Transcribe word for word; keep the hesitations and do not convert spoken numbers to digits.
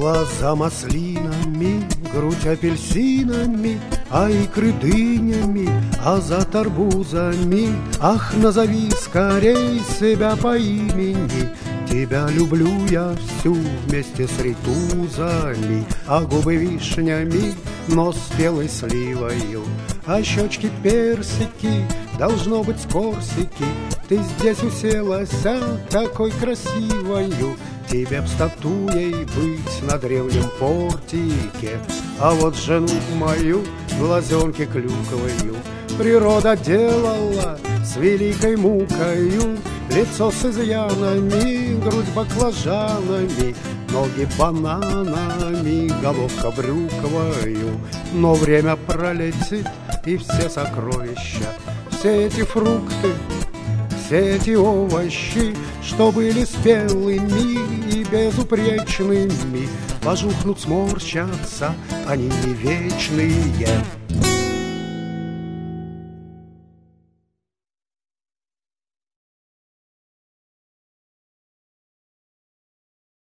Глаза маслинами, грудь апельсинами, а икры дынями, а за арбузами. Ах, назови скорей себя по имени. Тебя люблю я всю вместе с ритузами, а губы вишнями, нос белой сливою, а щечки персики, должно быть с Корсики. Ты здесь уселась, а такой красивою. Тебе б статуей быть на древнем портике, а вот жену мою глазенки клюковою природа делала с великой мукою. Лицо с изъянами, грудь баклажанами, ноги бананами, головка брюквою. Но время пролетит, и все сокровища, все эти фрукты, все эти овощи, что были спелыми и безупречными, пожухнут, сморщатся, они не вечные.